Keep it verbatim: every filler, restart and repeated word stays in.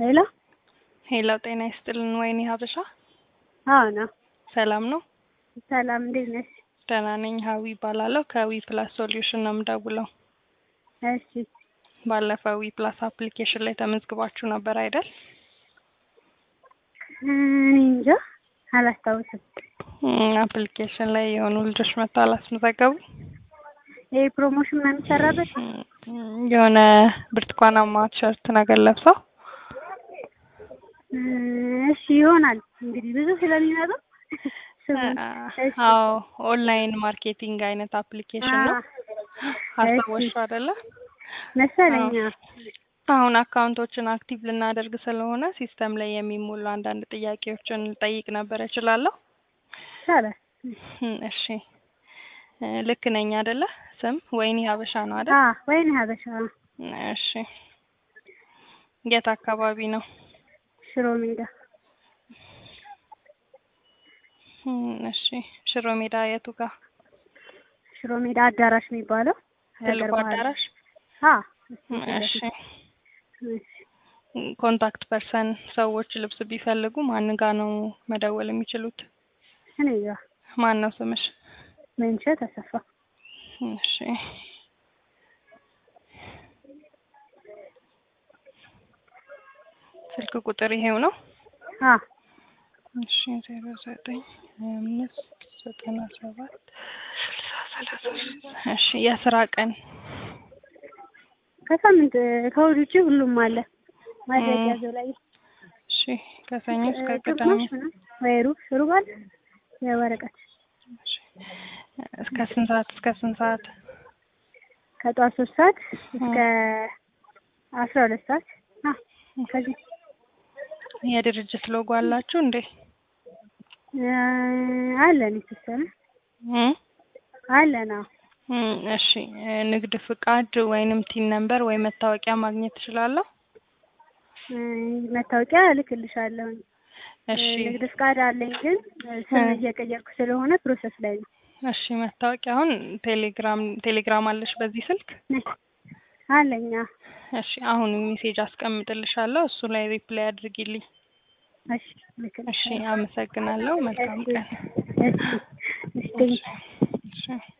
ሄሎ ሄሎ ጤና ይስጥልን። ወይኔ ሀበሻ አዎ ነው። ሰላም ነው? ሰላም እንዴት ነሽ? ደህና ነኝ። ሀዊ እባላለሁ ከዊ ፕላስ ሶሉሽን ነው የምደውለው። እሺ ባለፈው ዊ ፕላስ አፕሊኬሽን ላይ ተመዝግባችሁ ነበር አይደል? እኔ እንጃ አላስታውስም። አፕሊኬሽን ላይ የሆኑ ልጆች መጥተው አላስመዘገቡ? ይሄ ፕሮሞሽን ምናምን ሰራበት የሆነ ብርቱካናማ ቲሸርት ነገር ለብሰው እሺ ይሆናል እንግዲህ ብዙ ስለሚመጡ አዎ ኦንላይን ማርኬቲንግ አይነት አፕሊኬሽን ነው። አስታወስሽ አይደለ? መሰለኝ። አሁን አካውንቶችን አክቲቭ ልናደርግ ስለሆነ ሲስተም ላይ የሚሞሉ አንዳንድ ጥያቄዎችን ልጠይቅ ነበር። እችላለሁ? ሰላም እሺ ልክ ነኝ አይደለ? ስም ወይኔ ሀበሻ ነው አይደል? አዎ ወይኔ ሀበሻ። እሺ የት አካባቢ ነው? ሽሮ ሜዳ። እሺ ሽሮ ሜዳ የቱ ጋር? ሽሮ ሜዳ አዳራሽ የሚባለው ትልቁ አዳራሽ? አዎ እሺ ኮንታክት ፐርሰን ሰዎች ልብስ ቢፈልጉ ማን ጋር ነው መደወል የሚችሉት? እኔ ጋር። ማን ነው ስምሽ? መንሸት አሰፋ። እሺ ስልክ ቁጥር ይሄው ነው? አዎ እሺ ዜሮ ዘጠኝ አምስት ዘጠና ሰባት ሰላሳ ሶስት እሺ የስራ ቀን? ከሳምንት ከእሑድ ውጪ ሁሉም አለ ማድረጊያ ላይ። እሺ ከሰኞ እስከ ቅዳሜ ወይ ሩብ ሩብ አለ የወረቀት። እስከ ስንት ሰዓት እስከ ስንት ሰዓት? ከጧት ሶስት ሰዓት እስከ አስራ ሁለት ሰዓት። አዎ ከዚህ የድርጅት ሎጎ አላችሁ እንዴ? አለን የተወሰነ አለን። እሺ ንግድ ፍቃድ ወይንም ቲን ነምበር ወይ መታወቂያ ማግኘት ትችላለሁ? መታወቂያ እልክልሻለሁ። እሺ ንግድ ፍቃድ አለኝ ግን ስም እየቀየርኩ ስለሆነ ፕሮሰስ ላይ ነው። እሺ መታወቂያውን ቴሌግራም ቴሌግራም አለሽ በዚህ ስልክ? አለኝ። እሺ አሁን ሜሴጅ አስቀምጥልሻለሁ እሱ ላይ ሪፕላይ አድርጊልኝ። እሺ እሺ አመሰግናለሁ። መልካም ቀን። እሺ እሺ